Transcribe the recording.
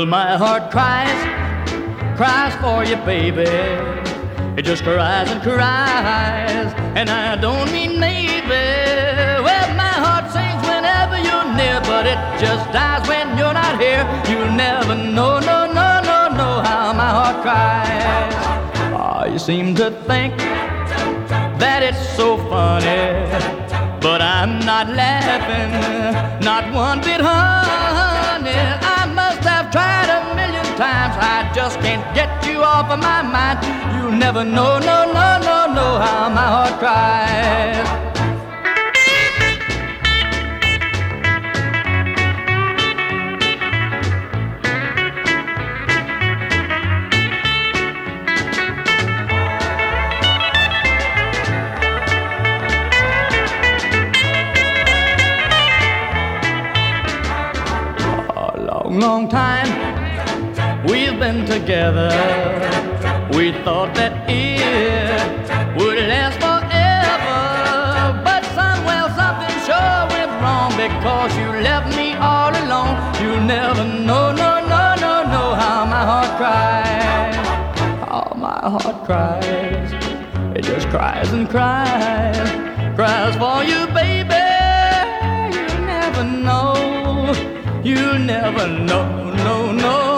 Well, my heart cries for you, baby. It just cries and cries, and I don't mean maybe. Well, my heart sings whenever you're near, but it just dies when you're not here. You'll never know, know how my heart cries. Oh, you seem to think that it's so funny, but I'm not laughing, not one bit, honey. I must have tried a million times, I just can't get you off of my mind. You'll never know, know how my heart cries. Long time we've been together. We thought that it would last forever, but somewhere something sure went wrong, because you left me all alone. You'll never know, know how my heart cries. How my heart cries. It just cries and cries, cries for you, baby. You'll never know. You'll never know, no